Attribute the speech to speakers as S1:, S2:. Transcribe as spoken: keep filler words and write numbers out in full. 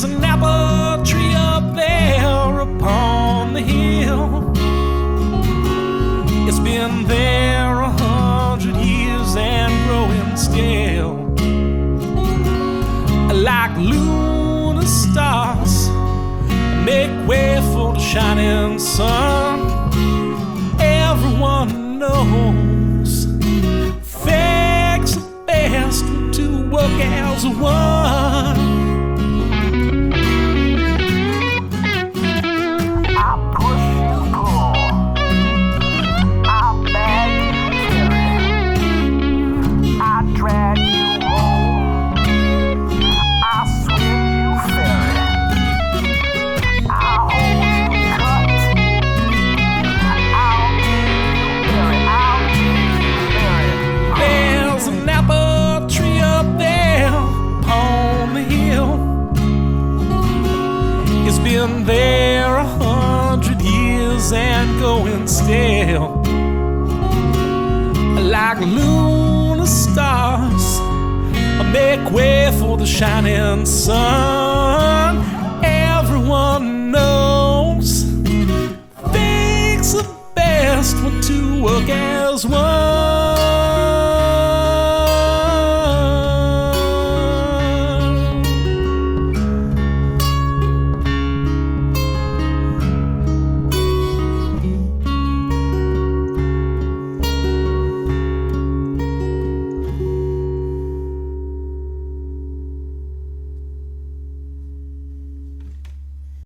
S1: There's an apple tree up there upon the hill. It's been there a hundred years and growing still. Like lunar stars, make way for the shining sun. Everyone knows facts are best to work as one. Been there a hundred years and going still. Like lunar stars, make way for the shining sun. Everyone knows things are best when two work as one.